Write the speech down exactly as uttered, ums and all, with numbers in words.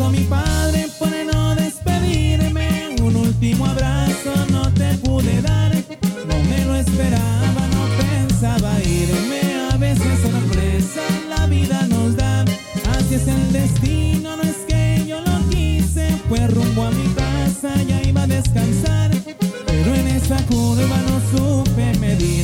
con mi padre por no despedirme. Un último abrazo no te pude dar, no me lo esperaba, no pensaba irme. A veces sorpresa la vida nos da, así es el destino, no es que yo lo quise. Fue rumbo a mi casa, ya iba a descansar, pero en esa curva no supe medir.